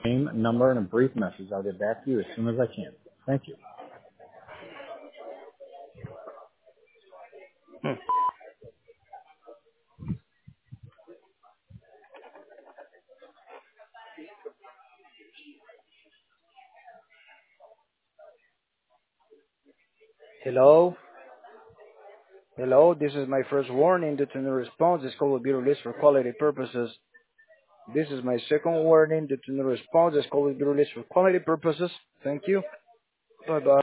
Name, number, and a brief message. I'll get back to you as soon as I can. Thank you. Hmm. Hello? Hello, this is my first warning. Due to no response, this call will be released for quality purposes. This is my second warning. Due to no response, this call will be released for quality purposes. Thank you. Bye-bye.